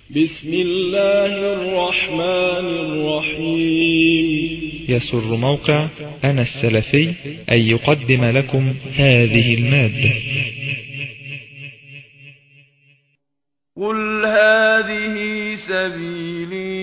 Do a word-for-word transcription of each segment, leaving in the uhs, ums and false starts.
بسم الله الرحمن الرحيم. يسر موقع أنا السلفي أن يقدم لكم هذه المادة. قل هذه سبيلي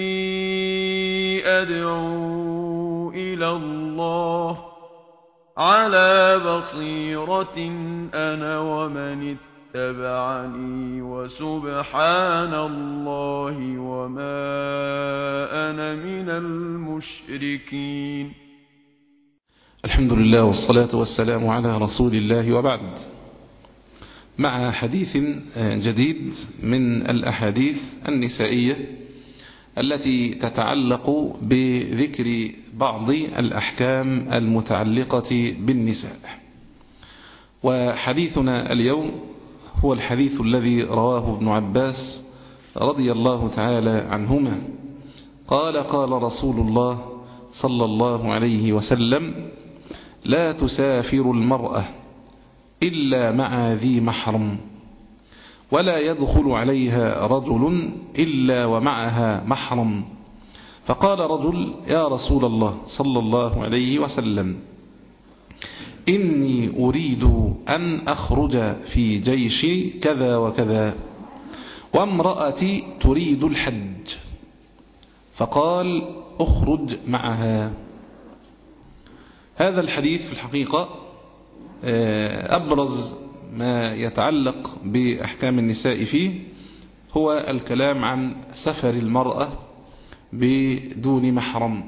أدعو إلى الله على بصيرة أنا ومن اتبعني وسبحان الله وما أنا من المشركين. الحمد لله والصلاة والسلام على رسول الله، وبعد، مع حديث جديد من الأحاديث النسائية التي تتعلق بذكر بعض الأحكام المتعلقة بالنساء. وحديثنا اليوم هو الحديث الذي رواه ابن عباس رضي الله تعالى عنهما قال: قال رسول الله صلى الله عليه وسلم: لا تسافر المرأة إلا مع ذي محرم، ولا يدخل عليها رجل إلا ومعها محرم. فقال رجل: يا رسول الله صلى الله عليه وسلم، إني أريد أن أخرج في جيش كذا وكذا، وامرأتي تريد الحج. فقال: أخرج معها. هذا الحديث في الحقيقة أبرز ما يتعلق بأحكام النساء فيه هو الكلام عن سفر المرأة بدون محرم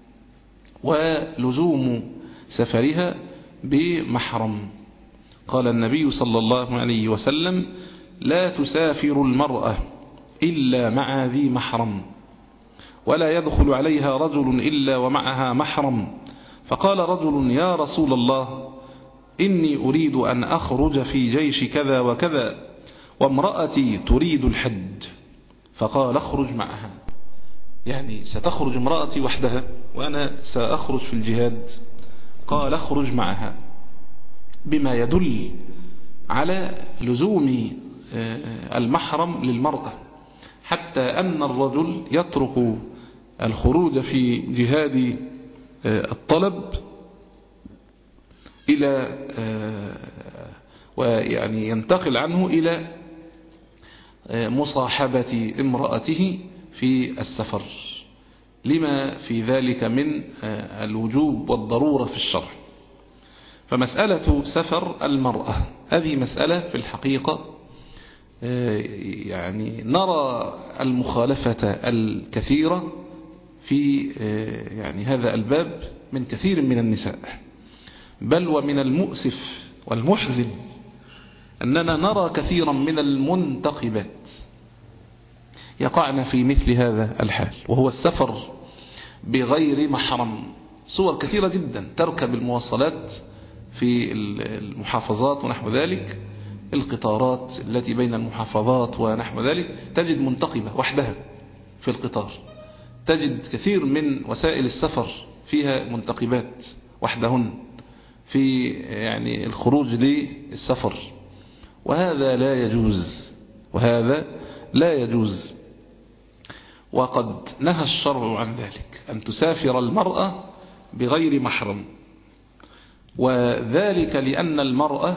ولزوم سفرها بمحرم. قال النبي صلى الله عليه وسلم: لا تسافر المرأة إلا مع ذي محرم، ولا يدخل عليها رجل إلا ومعها محرم. فقال رجل: يا رسول الله، إني أريد أن أخرج في جيش كذا وكذا، وامرأتي تريد الحج. فقال: اخرج معها. يعني ستخرج امرأتي وحدها وأنا سأخرج في الجهاد. قال: اخرج معها، بما يدل على لزوم المحرم للمرأة، حتى أن الرجل يترك الخروج في جهاد الطلب إلى ويعني ينتقل عنه إلى مصاحبة امرأته في السفر، لما في ذلك من الوجوب والضرورة في الشرع. فمسألة سفر المرأة هذه مسألة في الحقيقة يعني نرى المخالفة الكثيرة في يعني هذا الباب من كثير من النساء، بل ومن المؤسف والمحزن أننا نرى كثيرا من المنتقبات يقعن في مثل هذا الحال، وهو السفر بغير محرم. صور كثيرة جدا، تركب المواصلات في المحافظات ونحو ذلك، القطارات التي بين المحافظات ونحو ذلك، تجد منتقبة وحدها في القطار، تجد كثير من وسائل السفر فيها منتقبات وحدهن في يعني الخروج للسفر، وهذا لا يجوز، وهذا لا يجوز. وقد نهى الشرع عن ذلك، أن تسافر المرأة بغير محرم، وذلك لأن المرأة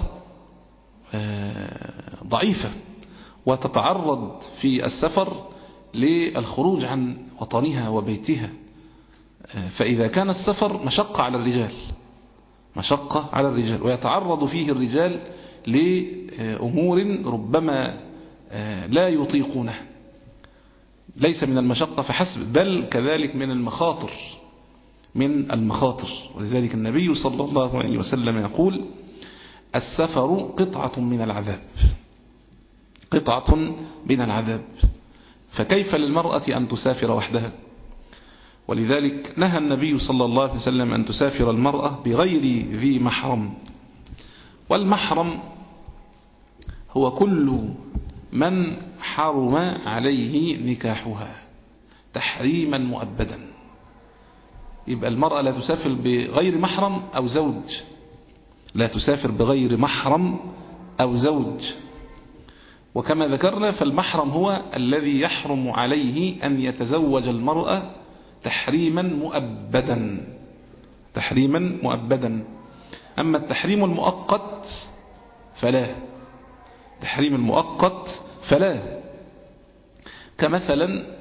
ضعيفة وتتعرض في السفر للخروج عن وطنها وبيتها. فإذا كان السفر مشقة على الرجال، مشقة على الرجال، ويتعرض فيه الرجال لأمور ربما لا يطيقونه، ليس من المشقة فحسب، بل كذلك من المخاطر من المخاطر. ولذلك النبي صلى الله عليه وسلم يقول: السفر قطعة من العذاب، قطعة من العذاب. فكيف للمرأة أن تسافر وحدها؟ ولذلك نهى النبي صلى الله عليه وسلم أن تسافر المرأة بغير ذي محرم. والمحرم هو كل من حرم عليه نكاحها تحريما مؤبدا. يبقى المرأة لا تسافر بغير محرم أو زوج، لا تسافر بغير محرم أو زوج. وكما ذكرنا فالمحرم هو الذي يحرم عليه أن يتزوج المرأة تحريما مؤبدا تحريما مؤبدا. أما التحريم المؤقت فلا تحريم المؤقت فلا كمثلا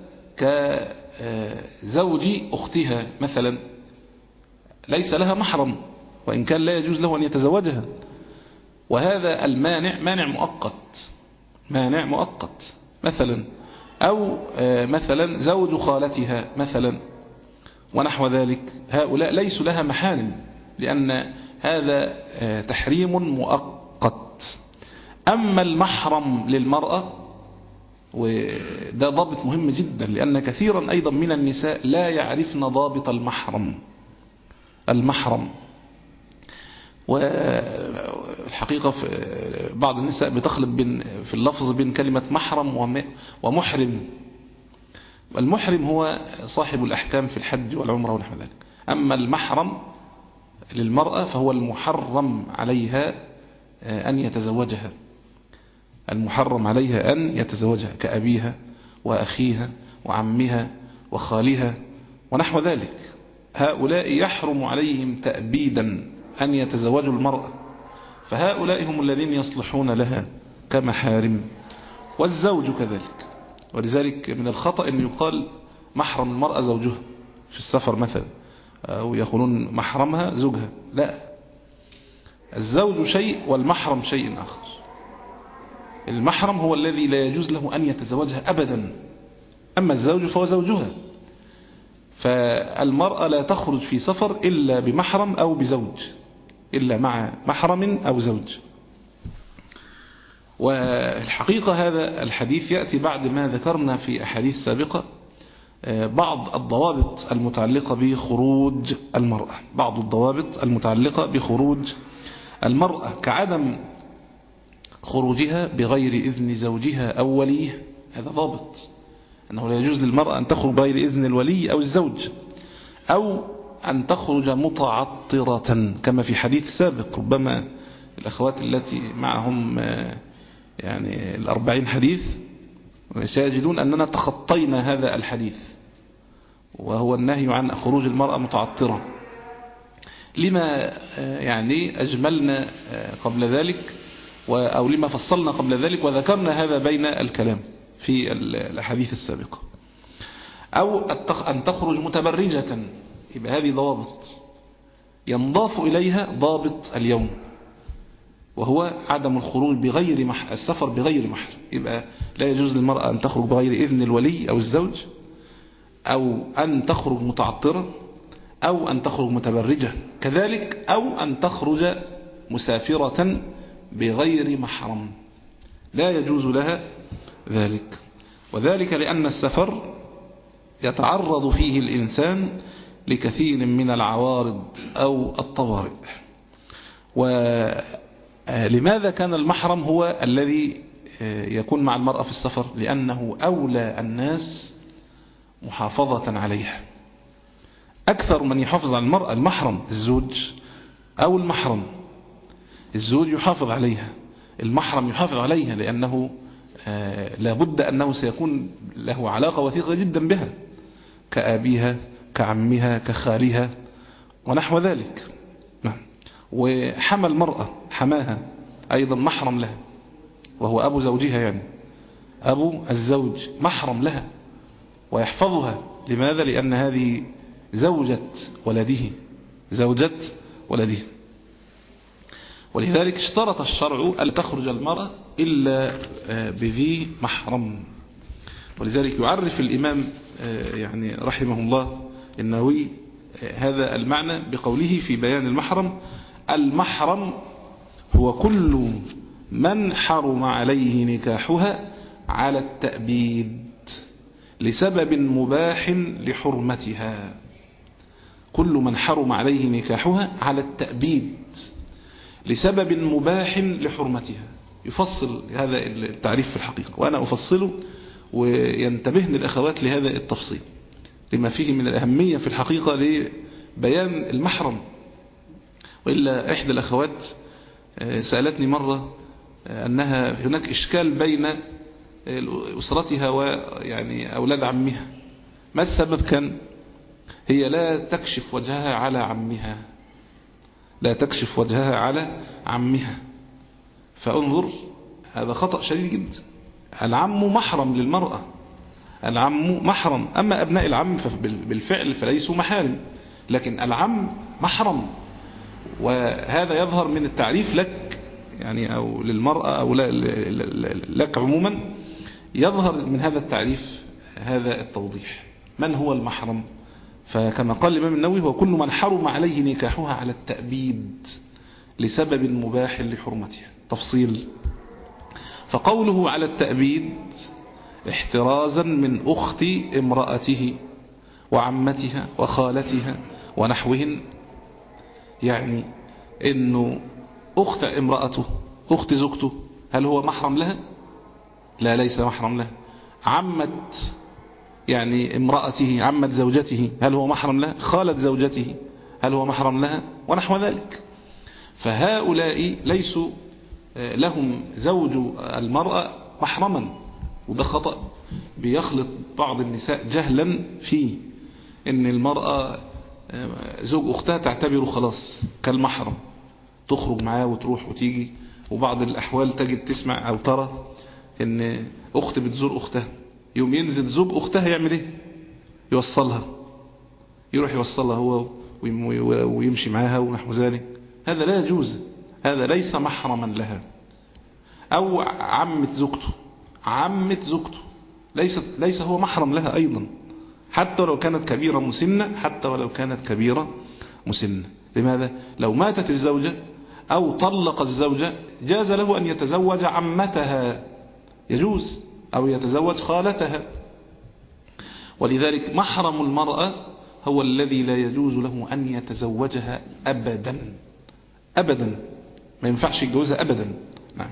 كزوج أختها مثلا ليس لها محرم وإن كان لا يجوز له أن يتزوجها، وهذا المانع مانع مؤقت مانع مؤقت مثلا، أو مثلا زوج خالتها مثلا ونحو ذلك، هؤلاء ليسوا لها محارم لأن هذا تحريم مؤقت. أما المحرم للمرأة وده ضابط مهم جدا، لأن كثيرا أيضا من النساء لا يعرفن ضابط المحرم المحرم والحقيقة في بعض النساء بتخلط بين في اللفظ بين كلمة محرم ومحرم. المحرم هو صاحب الأحكام في الحج والعمرة ونحو ذلك، أما المحرم للمرأة فهو المحرم عليها أن يتزوجها المحرم عليها أن يتزوجها كأبيها وأخيها وعمها وخالها ونحو ذلك. هؤلاء يحرم عليهم تأبيدا أن يتزوجوا المرأة، فهؤلاء هم الذين يصلحون لها كمحارم، والزوج كذلك. ولذلك من الخطأ أن يقال محرم المرأة زوجها في السفر مثلا، أو يقولون محرمها زوجها، لا، الزوج شيء والمحرم شيء آخر. المحرم هو الذي لا يجوز له أن يتزوجها أبدا، أما الزوج فهو زوجها. فالمرأة لا تخرج في سفر إلا بمحرم أو بزوج، إلا مع محرم أو زوج. والحقيقة هذا الحديث يأتي بعد ما ذكرنا في أحاديث سابقة بعض الضوابط المتعلقة بخروج المرأة بعض الضوابط المتعلقة بخروج المرأة كعدم خروجها بغير إذن زوجها أو وليه. هذا ضابط أنه لا يجوز للمرأة أن تخرج بغير إذن الولي أو الزوج، أو أن تخرج متعطرة كما في حديث سابق. ربما الأخوات التي معهم يعني الأربعين حديث سيجدون أننا تخطينا هذا الحديث، وهو النهي عن خروج المرأة متعطرة، لما يعني أجملنا قبل ذلك أو لما فصلنا قبل ذلك وذكرنا هذا بين الكلام في الحديث السابقة. أو أن تخرج متبرجة، يبقى هذه ضوابط ينضاف إليها ضابط اليوم، وهو عدم الخروج بغير محرم، السفر بغير محرم. يبقى لا يجوز للمرأة أن تخرج بغير إذن الولي أو الزوج، أو أن تخرج متعطرة، أو أن تخرج متبرجة كذلك، أو أن تخرج مسافرة بغير محرم، لا يجوز لها ذلك. وذلك لأن السفر يتعرض فيه الإنسان لكثير من العوارض أو الطوارئ. ولماذا كان المحرم هو الذي يكون مع المرأة في السفر؟ لأنه أولى الناس محافظة عليها. أكثر من يحافظ على المرأة المحرم، الزوج أو المحرم. الزوج يحافظ عليها، المحرم يحافظ عليها، لأنه لابد أنه سيكون له علاقة وثيقة جدا بها كأبيها كعمها كخالها ونحو ذلك. وحمى المرأة حماها أيضا محرم لها، وهو أبو زوجها، يعني أبو الزوج محرم لها ويحفظها. لماذا؟ لأن هذه زوجة ولده زوجة ولده ولذلك اشترط الشرع أن تخرج المرأة إلا بذي محرم. ولذلك يعرف الإمام يعني رحمه الله النووي هذا المعنى بقوله في بيان المحرم: المحرم هو كل من حرم عليه نكاحها على التأبيد لسبب مباح لحرمتها. كل من حرم عليه نكاحها على التأبيد لسبب مباح لحرمتها. يفصل هذا التعريف في الحقيقة، وأنا أفصله وينتبهن الأخوات لهذا التفصيل لما فيه من الأهمية في الحقيقة لبيان المحرم. وإلا إحدى الأخوات سألتني مرة أنها هناك إشكال بين أسرتها ويعني أولاد عمها. ما السبب؟ كان هي لا تكشف وجهها على عمها، لا تكشف وجهها على عمها. فانظر، هذا خطأ شديد جدا. العم محرم للمرأة، العم محرم. أما أبناء العم بالفعل فليسوا محارم، لكن العم محرم. وهذا يظهر من التعريف لك يعني أو للمرأة أو لك عموما، يظهر من هذا التعريف هذا التوضيح. من هو المحرم؟ فكما قال الإمام النووي: هو كل من حرم عليه نكاحها على التأبيد لسبب مباح لحرمتها. تفصيل: فقوله على التأبيد احترازا من أخت امرأته وعمتها وخالتها ونحوهن، يعني إنه أخت امرأته، أخت زوجته، هل هو محرم لها؟ لا، ليس محرم لها. عمت يعني امرأته، عمت زوجته، هل هو محرم لها؟ خالت زوجته، هل هو محرم لها؟ ونحو ذلك. فهؤلاء ليسوا لهم زوج المرأة محرما، وده خطأ بيخلط بعض النساء جهلا فيه، ان المرأة زوج أختها تعتبره خلاص كالمحرم، تخرج معاه وتروح وتيجي. وبعض الأحوال تجد تسمع أو ترى ان أخت بتزور أختها، يوم ينزل زوج أختها يعمل ايه؟ يوصلها، يروح يوصلها هو ويمشي معاها ونحو ذلك. هذا لا يجوز، هذا ليس محرما لها. أو عمة زوجته، عمة زوجته ليست ليس هو محرم لها أيضا، حتى ولو كانت كبيرة مسنة، حتى ولو كانت كبيرة مسنة. لماذا؟ لو ماتت الزوجة أو طلق الزوجة جاز له أن يتزوج عمتها، يجوز، أو يتزوج خالتها. ولذلك محرم المرأة هو الذي لا يجوز له أن يتزوجها أبدا أبدا، ما ينفعش يتجوزها أبدا. نعم.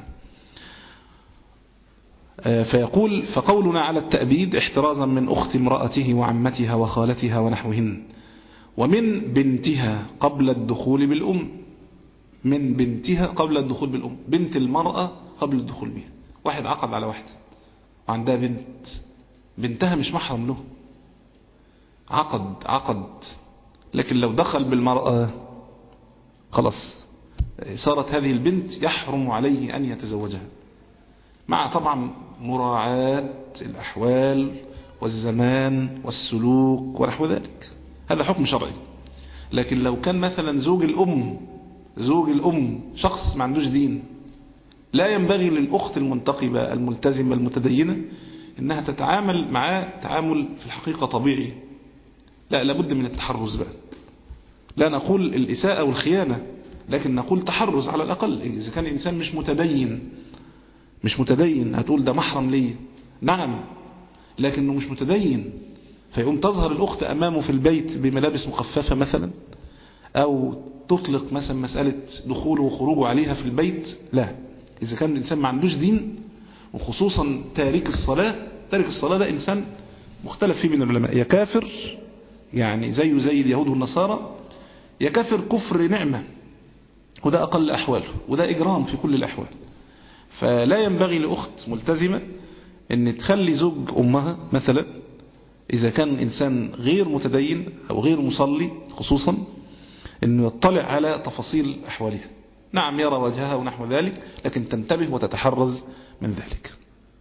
فيقول: فقولنا على التأبيد احترازا من أخت امرأته وعمتها وخالتها ونحوهن، ومن بنتها قبل الدخول بالأم. من بنتها قبل الدخول بالأم، بنت المرأة قبل الدخول بها. واحد عقد على واحدة وعندها بنت، بنتها مش محرم له، عقد عقد لكن لو دخل بالمرأة خلاص صارت هذه البنت يحرم عليه أن يتزوجها، مع طبعا مراعاة الأحوال والزمان والسلوك ونحو ذلك. هذا حكم شرعي. لكن لو كان مثلا زوج الأم، زوج الأم شخص ما عندوش دين، لا ينبغي للأخت المنتقبة الملتزمة المتدينة إنها تتعامل معاه تعامل في الحقيقة طبيعي. لا، لابد من التحرز بقى. لا نقول الإساءة والخيانة، لكن نقول تحرز على الأقل. إذا كان الإنسان مش متدين، مش متدين هتقول ده محرم ليه؟ نعم، لكنه مش متدين، فيقوم تظهر الأخت أمامه في البيت بملابس مخففة مثلا، أو تطلق مثلا مسألة دخوله وخروجه عليها في البيت. لا، إذا كان الإنسان ما عندوش دين، وخصوصا تارك الصلاة. تارك الصلاة ده إنسان مختلف فيه من العلماء، يا كافر يعني زيه زي اليهود والنصارى، يا كافر كفر نعمة، وده أقل أحواله، وده إجرام في كل الأحوال. فلا ينبغي لأخت ملتزمة أن تخلي زوج أمها مثلا، إذا كان إنسان غير متدين أو غير مصلي خصوصا، أنه يطلع على تفاصيل أحوالها. نعم، يرى وجهها ونحو ذلك، لكن تنتبه وتتحرز من ذلك.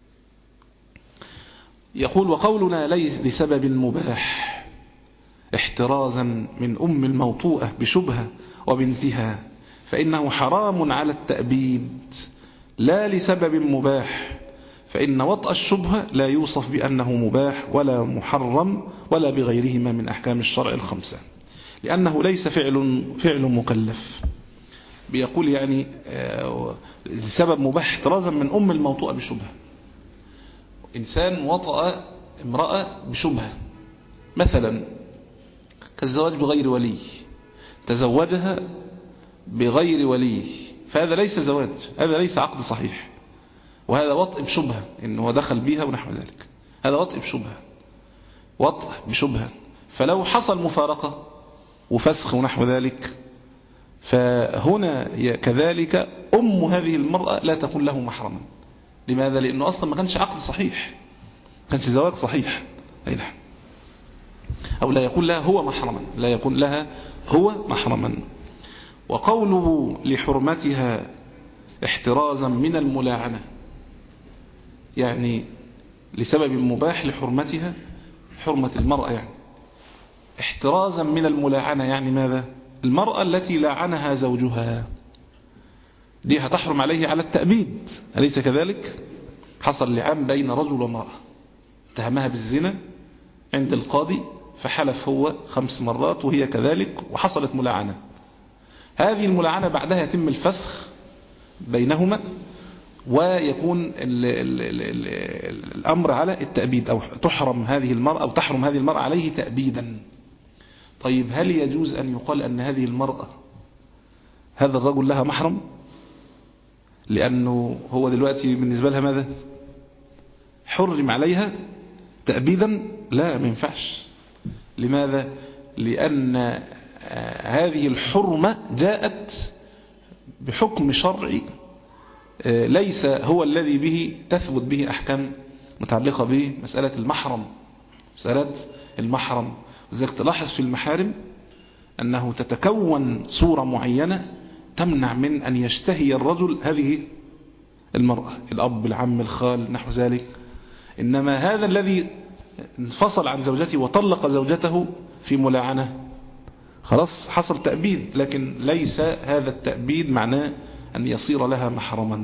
يقول: وقولنا ليس لسبب مباح احترازا من أم الموطوءة بشبهة وبنتها، فإنه حرام على التأبيد لا لسبب مباح، فإن وطأ الشبهة لا يوصف بأنه مباح ولا محرم ولا بغيرهما من أحكام الشرع الخمسة، لأنه ليس فعل فعل مكلف. بيقول يعني لسبب مباح احترازا من أم الموطوءة بشبهة. إنسان وطأ امرأة بشبهة مثلا كالزواج بغير ولي، تزوجها بغير ولي، فهذا ليس زواج، هذا ليس عقد صحيح، وهذا وطء بشبهة، إنه دخل بها ونحو ذلك. هذا وطء بشبهة، وطء بشبهة. فلو حصل مفارقة وفسخ ونحو ذلك، فهنا كذلك أم هذه المرأة لا تكون له محرما. لماذا؟ لأنه أصلا ما كانش عقد صحيح، ما كانش زواج صحيح. أي نعم. أو لا يكون لها هو محرما، لا يكون لها هو محرما. وقوله لحرمتها احترازا من الملاعنة، يعني لسبب مباح لحرمتها، حرمة المرأة يعني احترازا من الملاعنة، يعني ماذا؟ المرأة التي لاعنها زوجها دي هتحرم عليه على التأبيد، أليس كذلك؟ حصل لعان بين رجل وامرأة، اتهمها بالزنا عند القاضي فحلف هو خمس مرات وهي كذلك وحصلت ملاعنة. هذه الملاعنة بعدها يتم الفسخ بينهما ويكون ال ال ال ال الأمر على التأبيد، أو تحرم هذه المرأة أو تحرم هذه المرأة عليه تأبيدا. طيب هل يجوز أن يقال أن هذه المرأة هذا الرجل لها محرم؟ لأنه هو دلوقتي بالنسبة لها ماذا؟ حرم عليها تأبيدا؟ لا، ما ينفعش. لماذا؟ لأن هذه الحرمة جاءت بحكم شرعي ليس هو الذي به تثبت به أحكام متعلقة بمسألة المحرم. مسألة المحرم وذلك تلاحظ في المحارم أنه تتكون صورة معينة تمنع من أن يشتهي الرجل هذه المرأة، الأب، العم، الخال، نحو ذلك. إنما هذا الذي انفصل عن زوجته وطلق زوجته في ملاعنة خلاص حصل تأبيد، لكن ليس هذا التأبيد معناه أن يصير لها محرما.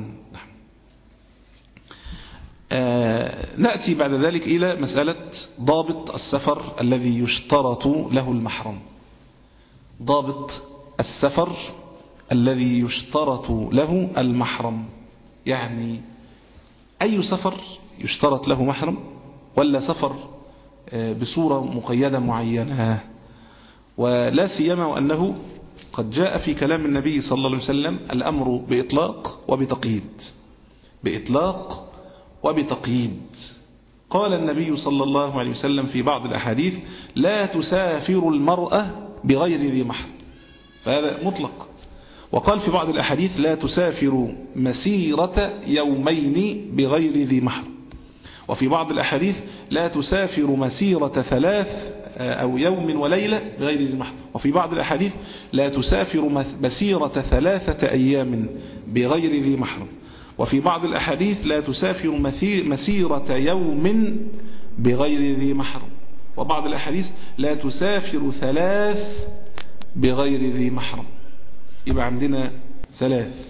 آه نأتي بعد ذلك إلى مسألة ضابط السفر الذي يشترط له المحرم. ضابط السفر الذي يشترط له المحرم، يعني أي سفر يشترط له محرم، ولا سفر آه بصورة مقيدة معينة؟ ولا سيما وأنه قد جاء في كلام النبي صلى الله عليه وسلم الأمر بإطلاق وبتقييد، بإطلاق وبتقييد. قال النبي صلى الله عليه وسلم في بعض الأحاديث لا تسافر المرأة بغير ذي محرم، فهذا مطلق. وقال في بعض الأحاديث لا تسافر مسيرة يومين بغير ذي محرم. وفي بعض الأحاديث لا تسافر مسيرة ثلاث أو يوم وليلة بغير ذي محرم. وفي بعض الأحاديث لا تسافر مسيرة ثلاثة أيام بغير ذي محرم. وفي بعض الأحاديث لا تسافر مسيرة يوم بغير ذي محرم. وبعض الأحاديث لا تسافر ثلاث بغير ذي محرم. يبقى عندنا ثلاث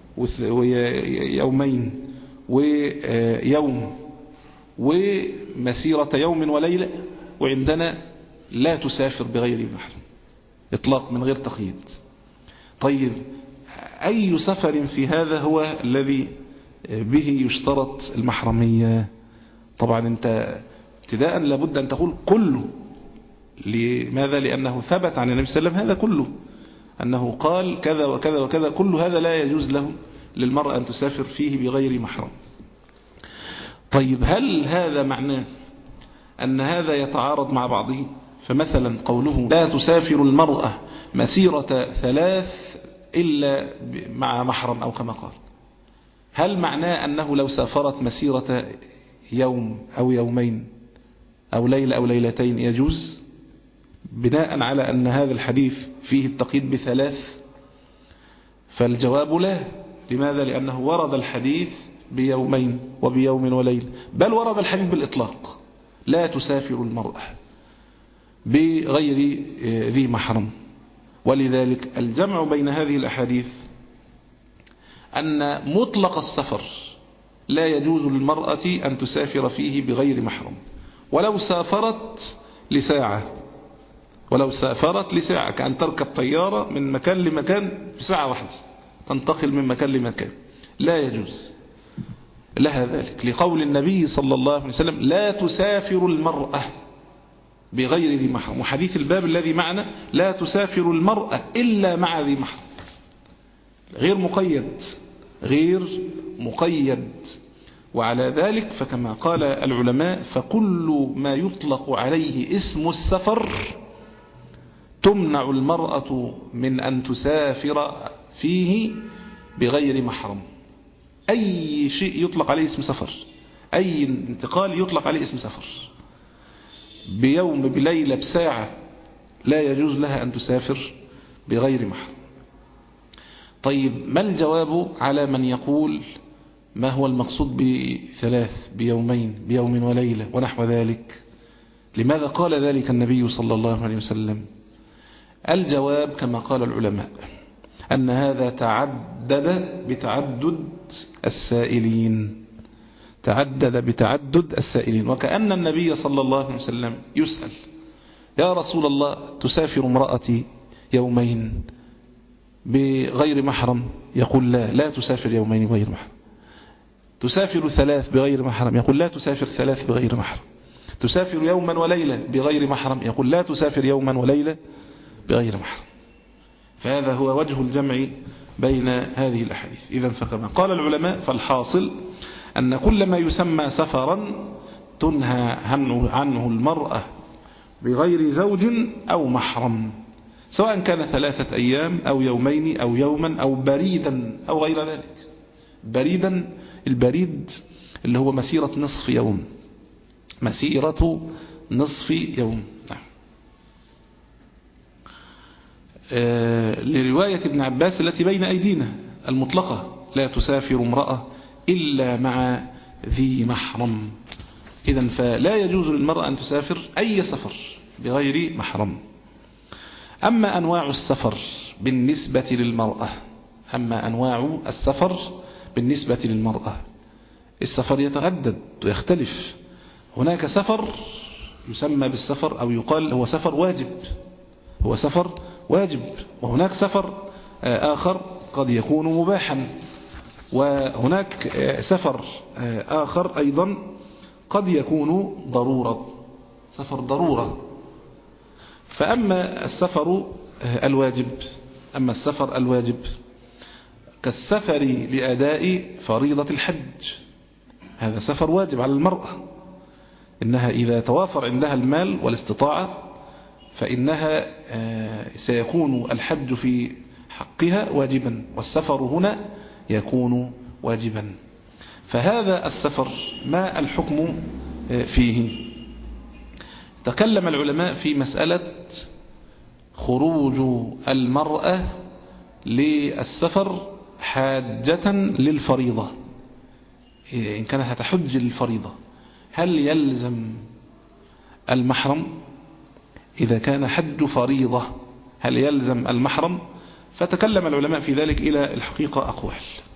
ويومين ويوم ومسيرة يوم وليلة، وعندنا لا تسافر بغير ذي محرم، إطلاق من غير تقييد. طيب أي سفر في هذا هو الذي به يشترط المحرمية؟ طبعا انت ابتداء لابد أن تقول كله. لماذا؟ لأنه ثبت عن النبي صلى الله عليه وسلم هذا كله، أنه قال كذا وكذا وكذا، كل هذا لا يجوز له للمرأة أن تسافر فيه بغير محرم. طيب هل هذا معناه أن هذا يتعارض مع بعضه؟ فمثلا قوله لا تسافر المرأة مسيرة ثلاث إلا مع محرم أو كما قال، هل معناه أنه لو سافرت مسيرة يوم أو يومين أو ليلة أو ليلتين يجوز، بناء على أن هذا الحديث فيه التقييد بثلاث؟ فالجواب لا. لماذا؟ لأنه ورد الحديث بيومين وبيوم وليل، بل ورد الحديث بالإطلاق لا تسافر المرأة بغير ذي محرم. ولذلك الجمع بين هذه الأحاديث أن مطلق السفر لا يجوز للمرأة أن تسافر فيه بغير محرم، ولو سافرت لساعة، ولو سافرت لساعة كأن تركب طيارة من مكان لمكان في ساعة واحدة تنتقل من مكان لمكان، لا يجوز لها ذلك، لقول النبي صلى الله عليه وسلم لا تسافر المرأة بغير ذي محرم. وحديث الباب الذي معنا لا تسافر المرأة إلا مع ذي محرم، غير مقيد، غير مقيد. وعلى ذلك فكما قال العلماء فكل ما يطلق عليه اسم السفر تمنع المرأة من أن تسافر فيه بغير محرم. أي شيء يطلق عليه اسم سفر، أي انتقال يطلق عليه اسم سفر، بيوم بليلة بساعة لا يجوز لها أن تسافر بغير محرم. طيب ما الجواب على من يقول ما هو المقصود بثلاث، بيومين، بيوم وليلة ونحو ذلك؟ لماذا قال ذلك النبي صلى الله عليه وسلم؟ الجواب كما قال العلماء أن هذا تعدد بتعدد السائلين، تعدد بتعدد السائلين. وكأن النبي صلى الله عليه وسلم يسأل: يا رسول الله تسافر امرأتي يومين بغير محرم؟ يقول لا، لا تسافر يومين بغير محرم. تسافر ثلاث بغير محرم؟ يقول لا تسافر ثلاث بغير محرم. تسافر يوما وليلة بغير محرم؟ يقول لا تسافر يوما وليلة بغير محرم. فهذا هو وجه الجمع بين هذه الأحاديث. إذن فكما قال العلماء فالحاصل أن كل ما يسمى سفرا تنهى عنه المرأة بغير زوج أو محرم، سواء كان ثلاثة أيام أو يومين أو يوما أو بريدا أو غير ذلك. بريدا، البريد اللي هو مسيرة نصف يوم، مسيرة نصف يوم. نعم. آه لرواية ابن عباس التي بين أيدينا المطلقة: لا تسافر امرأة إلا مع ذي محرم. إذن فلا يجوز للمرأة أن تسافر أي سفر بغير محرم. أما أنواع السفر بالنسبة للمرأة، أما أنواع السفر بالنسبة للمرأة، السفر يتعدد ويختلف. هناك سفر يسمى بالسفر أو يقال هو سفر واجب، هو سفر واجب. وهناك سفر آخر قد يكون مباحا. وهناك سفر آخر أيضا قد يكون ضرورة، سفر ضرورة. فأما السفر الواجب، أما السفر الواجب كالسفر لأداء فريضة الحج، هذا سفر واجب على المرأة، إنها إذا توافر عندها المال والاستطاعة فإنها سيكون الحج في حقها واجبا، والسفر هنا يكون واجبا. فهذا السفر ما الحكم فيه؟ تكلم العلماء في مسألة خروج المرأة للسفر حاجة للفريضة، إن كانت هتحج للفريضة هل يلزم المحرم؟ إذا كان حج فريضة هل يلزم المحرم؟ فتكلم العلماء في ذلك إلى الحقيقة أقوال.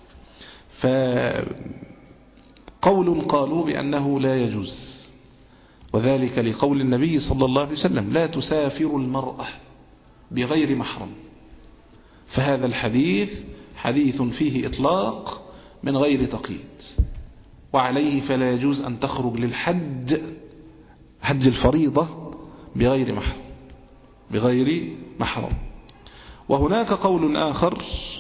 فقول قالوا بأنه لا يجوز، وذلك لقول النبي صلى الله عليه وسلم: لا تسافر المرأة بغير محرم. فهذا الحديث حديث فيه إطلاق من غير تقييد، وعليه فلا يجوز أن تخرج للحج، حج الفريضة، بغير محرم، بغير محرم. وهناك قول آخر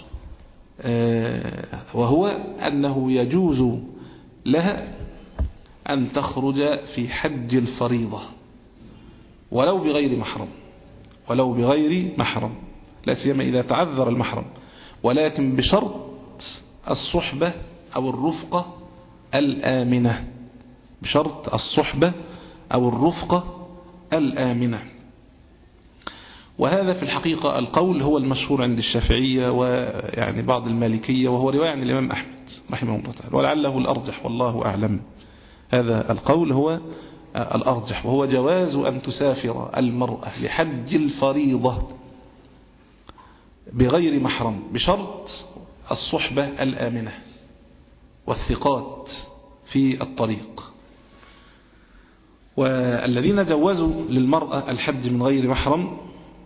وهو أنه يجوز لها أن تخرج في حج الفريضة ولو بغير محرم، ولو بغير محرم، لا سيما إذا تعذر المحرم، ولكن بشرط الصحبة أو الرفقة الآمنة، بشرط الصحبة أو الرفقة الآمنة. وهذا في الحقيقة القول هو المشهور عند الشافعية ويعني بعض المالكية، وهو رواية عن الإمام أحمد رحمه الله تعالى، ولعله الأرجح والله أعلم. هذا القول هو الأرجح، وهو جواز أن تسافر المرأة لحج الفريضة بغير محرم بشرط الصحبة الآمنة والثقات في الطريق. والذين جوزوا للمرأة الحج من غير محرم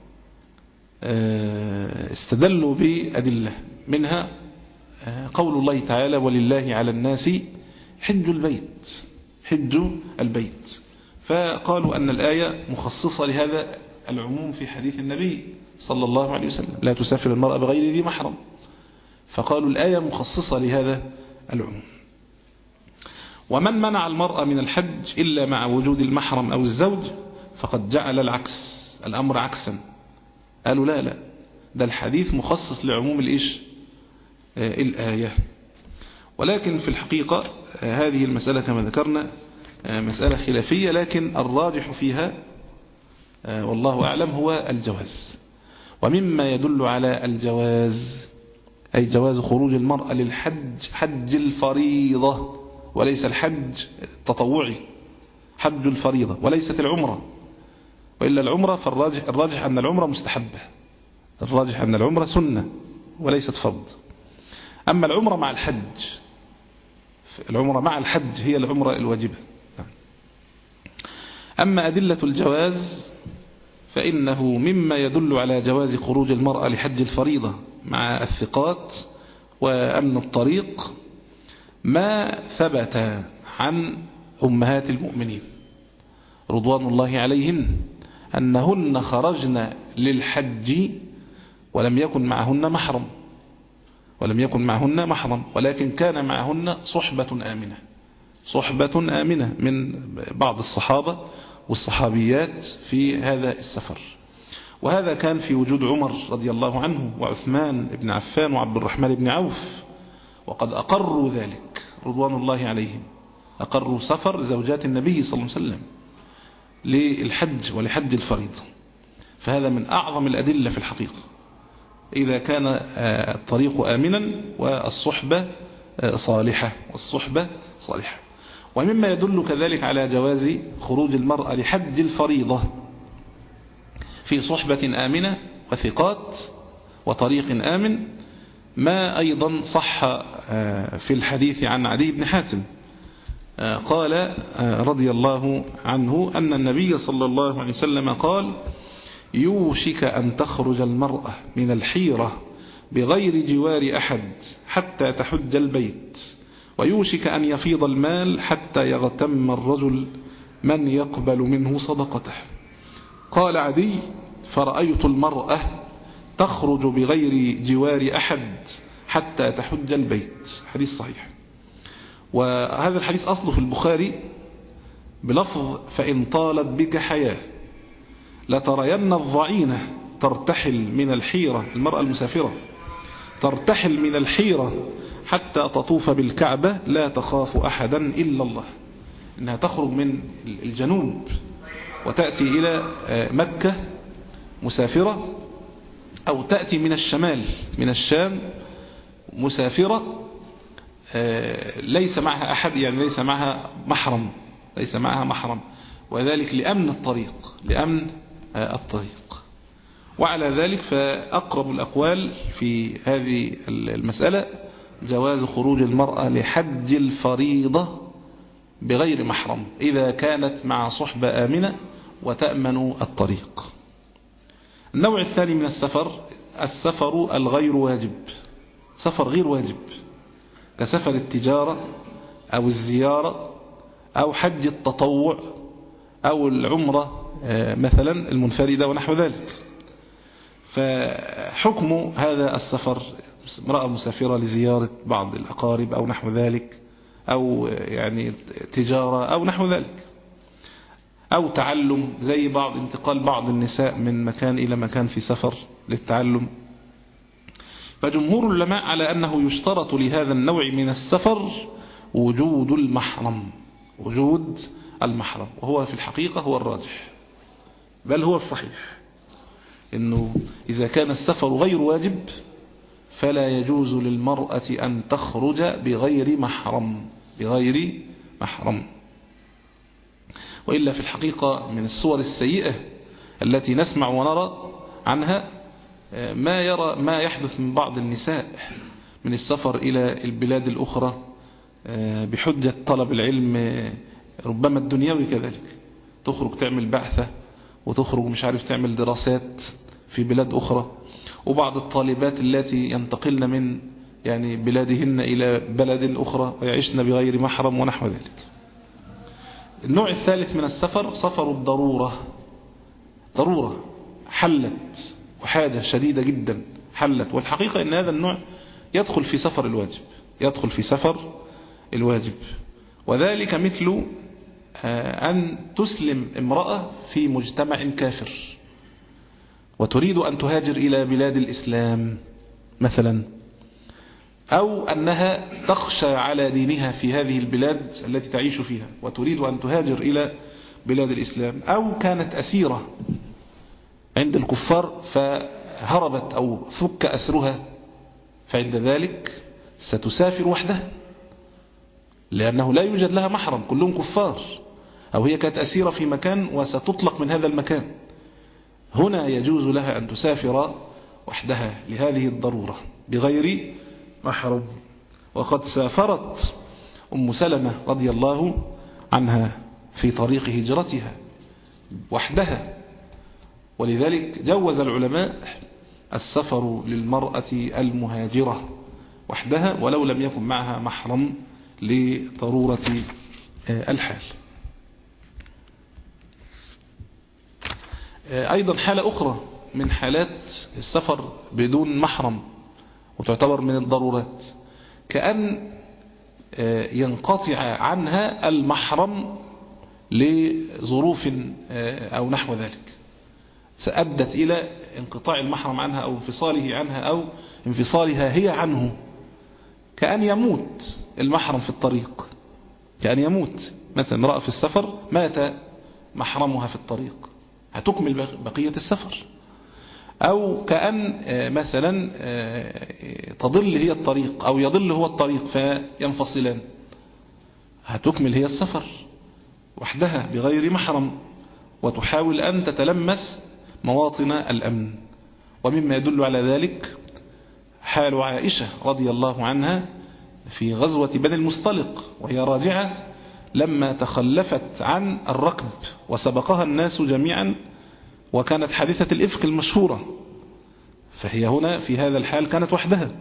استدلوا بأدلة، منها قول الله تعالى: ولله على الناس حج البيت، حج البيت. فقالوا أن الآية مخصصة لهذا العموم في حديث النبي صلى الله عليه وسلم: لا تسافر المرأة بغير ذي محرم. فقالوا الآية مخصصة لهذا العموم. ومن منع المرأة من الحج إلا مع وجود المحرم أو الزوج فقد جعل العكس، الأمر عكسا. قالوا لا لا، ده الحديث مخصص لعموم الإيش؟ الآية. ولكن في الحقيقة هذه المسألة كما ذكرنا مسألة خلافية، لكن الراجح فيها والله أعلم هو الجواز. ومما يدل على الجواز أي جواز خروج المرأة للحج، حج الفريضة وليس الحج التطوعي، حج الفريضة وليست العمرة، وإلا العمرة فالراجح الراجح أن العمرة مستحبة، الراجح أن العمرة سنة وليست فرض. أما العمرة مع الحج، العمرة مع الحج هي العمرة الواجبة. أما أدلة الجواز فإنه مما يدل على جواز خروج المرأة لحج الفريضة مع الثقات وأمن الطريق ما ثبت عن أمهات المؤمنين رضوان الله عليهن أنهن خرجن للحج ولم يكن معهن محرم، ولم يكن معهن محرم ولكن كان معهن صحبة آمنة، صحبة آمنة من بعض الصحابة والصحابيات في هذا السفر. وهذا كان في وجود عمر رضي الله عنه وعثمان بن عفان وعبد الرحمن بن عوف، وقد أقروا ذلك رضوان الله عليهم، أقروا سفر زوجات النبي صلى الله عليه وسلم للحج ولحج الفريضة. فهذا من أعظم الأدلة في الحقيقة إذا كان الطريق آمنا والصحبة صالحة والصحبة صالحة. ومما يدل كذلك على جواز خروج المرأة لحج الفريضة في صحبة آمنة وثقات وطريق آمن ما أيضا صح في الحديث عن عدي بن حاتم قال رضي الله عنه أن النبي صلى الله عليه وسلم قال: يوشك أن تخرج المرأة من الحيرة بغير جوار أحد حتى تحج البيت، ويوشك أن يفيض المال حتى يغتم الرجل من يقبل منه صدقته. قال عدي: فرأيت المرأة تخرج بغير جوار أحد حتى تحج البيت. حديث صحيح. وهذا الحديث أصله في البخاري بلفظ: فإن طالت بك حياة لترين الضعينة ترتحل من الحيرة، المرأة المسافرة ترتحل من الحيرة حتى تطوف بالكعبة لا تخاف أحدا إلا الله. إنها تخرج من الجنوب وتأتي إلى مكة مسافرة، أو تأتي من الشمال من الشام مسافرة ليس معها أحد، يعني ليس معها محرم، ليس معها محرم، وذلك لأمن الطريق، لأمن الطريق. وعلى ذلك فأقرب الأقوال في هذه المسألة جواز خروج المرأة لحج الفريضة بغير محرم إذا كانت مع صحبة آمنة وتأمن الطريق. النوع الثاني من السفر السفر الغير واجب، سفر غير واجب كسفر التجارة أو الزيارة أو حج التطوع أو العمرة مثلا المنفردة ونحو ذلك. فحكم هذا السفر: امرأة مسافرة لزيارة بعض الأقارب أو نحو ذلك، أو يعني تجارة أو نحو ذلك، أو تعلم زي بعض انتقال بعض النساء من مكان إلى مكان في سفر للتعلم. فجمهور العلماء على أنه يشترط لهذا النوع من السفر وجود المحرم، وجود المحرم، وهو في الحقيقة هو الراجح، بل هو الصحيح، إنه إذا كان السفر غير واجب فلا يجوز للمرأة أن تخرج بغير محرم، بغير محرم. وإلا في الحقيقة من الصور السيئة التي نسمع ونرى عنها ما يرى ما يحدث من بعض النساء من السفر إلى البلاد الأخرى بحجة طلب العلم ربما الدنيوي كذلك، تخرج تعمل بعثة وتخرج مش عارف تعمل دراسات في بلاد أخرى، وبعض الطالبات التي ينتقلن من يعني بلادهن إلى بلد أخرى ويعيشن بغير محرم ونحو ذلك. النوع الثالث من السفر سفر الضرورة، ضرورة حلت وحاجة شديدة جدا حلت، والحقيقة أن هذا النوع يدخل في سفر الواجب، يدخل في سفر الواجب. وذلك مثل أن تسلم امرأة في مجتمع كافر وتريد أن تهاجر إلى بلاد الإسلام مثلا، أو أنها تخشى على دينها في هذه البلاد التي تعيش فيها وتريد أن تهاجر إلى بلاد الإسلام، أو كانت أسيرة عند الكفار فهربت أو فك أسرها، فعند ذلك ستسافر وحدها لأنه لا يوجد لها محرم، كلهم كفار، أو هي كانت أسيرة في مكان وستطلق من هذا المكان. هنا يجوز لها أن تسافر وحدها لهذه الضرورة بغير محرم. وقد سافرت أم سلمة رضي الله عنها في طريق هجرتها وحدها، ولذلك جوز العلماء السفر للمرأة المهاجرة وحدها ولو لم يكن معها محرم لضرورة الحال. أيضا حالة أخرى من حالات السفر بدون محرم وتعتبر من الضرورات، كأن ينقطع عنها المحرم لظروف أو نحو ذلك سأدت إلى انقطاع المحرم عنها أو انفصاله عنها أو انفصالها هي عنه، كأن يموت المحرم في الطريق، كأن يموت مثلا امرأة في السفر مات محرمها في الطريق هتكمل بقية السفر، أو كأن مثلا تضل هي الطريق أو يضل هو الطريق فينفصلان، هتكمل هي السفر وحدها بغير محرم وتحاول أن تتلمس مواطن الأمن. ومما يدل على ذلك حال عائشة رضي الله عنها في غزوة بني المصطلق وهي راجعة لما تخلفت عن الركب وسبقها الناس جميعا، وكانت حادثة الإفك المشهورة، فهي هنا في هذا الحال كانت وحدها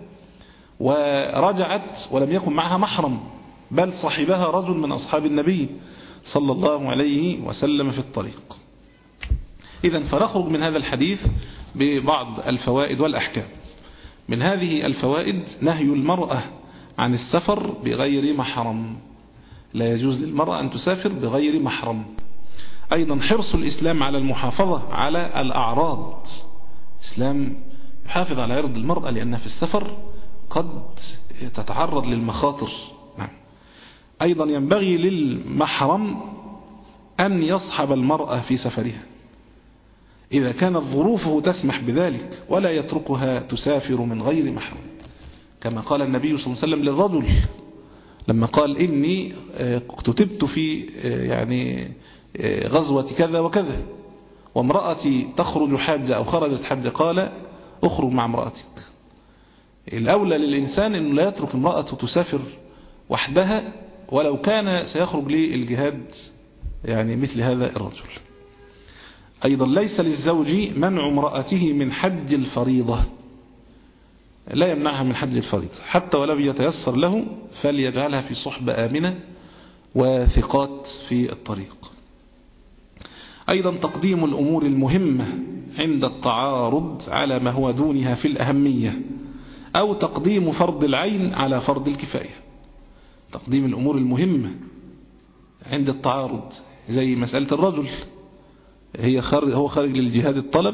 ورجعت ولم يكن معها محرم، بل صحبها رجل من أصحاب النبي صلى الله عليه وسلم في الطريق. إذن فنخرج من هذا الحديث ببعض الفوائد والأحكام. من هذه الفوائد نهي المرأة عن السفر بغير محرم، لا يجوز للمرأة أن تسافر بغير محرم. أيضا حرص الإسلام على المحافظة على الأعراض، الإسلام يحافظ على عرض المرأة لأنها في السفر قد تتعرض للمخاطر. نعم. أيضا ينبغي للمحرم أن يصحب المرأة في سفرها إذا كانت ظروفه تسمح بذلك، ولا يتركها تسافر من غير محرم، كما قال النبي صلى الله عليه وسلم للرجل لما قال إني كتبت في يعني غزوة كذا وكذا وامرأتي تخرج حاجة أو خرجت حاجة، قال اخرج مع امرأتك. الأولى للإنسان أنه لا يترك امرأة تسافر وحدها ولو كان سيخرج للجهاد يعني مثل هذا الرجل. أيضا ليس للزوج منع امرأته من حج الفريضة، لا يمنعها من حج الفريضة حتى ولو يتيسر له، فليجعلها في صحبة آمنة وثقات في الطريق. أيضا تقديم الأمور المهمة عند التعارض على ما هو دونها في الأهمية، أو تقديم فرض العين على فرض الكفاية. تقديم الأمور المهمة عند التعارض زي مسألة الرجل، هي خارج هو خارج للجهاد الطلب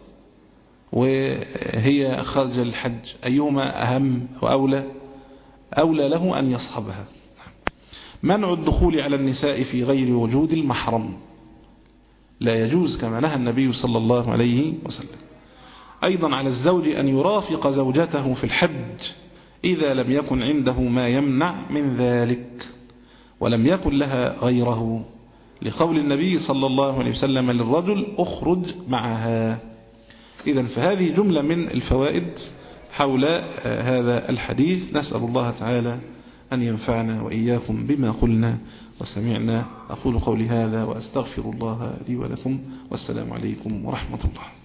وهي خارج الحج، أيهما أهم وأولى؟ أولى له أن يصحبها. منع الدخول على النساء في غير وجود المحرم، لا يجوز كما نهى النبي صلى الله عليه وسلم. أيضا على الزوج أن يرافق زوجته في الحج إذا لم يكن عنده ما يمنع من ذلك ولم يكن لها غيره، لقول النبي صلى الله عليه وسلم للرجل اخرج معها. إذن فهذه جملة من الفوائد حول هذا الحديث. نسأل الله تعالى أن ينفعنا وإياكم بما قلنا وسمعنا. أقول قولي هذا وأستغفر الله لي ولكم، والسلام عليكم ورحمة الله.